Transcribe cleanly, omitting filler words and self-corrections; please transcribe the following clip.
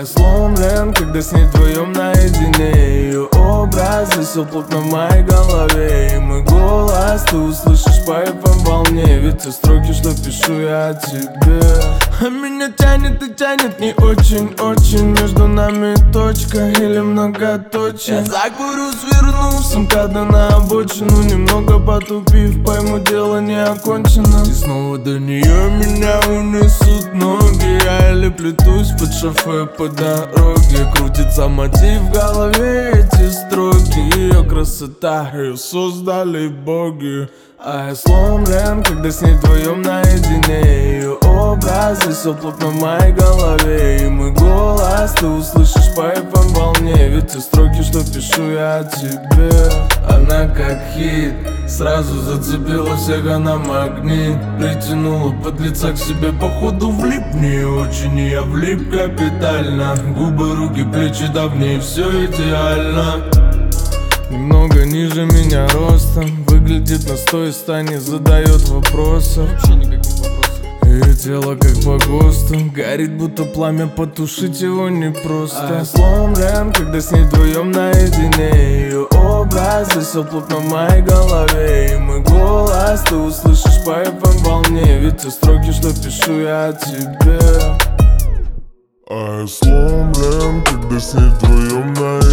А я сломлен, когда с ней вдвоем наедине. Ее образ засел плотно в моей голове. И мой голос ты услышишь по FM-волне. Ведь все строки, что пишу я о тебе. А меня тянет и тянет не очень-очень. Между нами точка или многоточие. Я закурю, свернув с МКАДа на обочину. Немного потупив, пойму, дело не окончено. И снова до нее меня унесут ноги. Я еле плетусь под шофе по дороге. Крутится мотив в голове, эти строки. Ее красота, ее создали боги. А я сломлен, когда с ней вдвоем наедине. Ее образ засел плотно в моей голове. И мой голос ты услышишь по FM-волне. Ведь все строки, что пишу я о тебе. Она как хит, сразу зацепила всех, она магнит. Притянула подлеца к себе, походу влип в нее очень. И я влип капитально. Губы, руки, плечи, да в ней все идеально. Немного ниже меня ростом, выглядит на 100 не задает вопросов. Вообще никаких вопросов. Ее тело как по ГОСТу, горит будто пламя, потушить его непросто. А я сломлен, когда с ней вдвоем наедине. Ее образ засел плотно в моей голове. И мой голос ты услышишь по FM-волне. Ведь все строки, что пишу я о тебе. А я сломлен, когда с ней вдвоем наедине.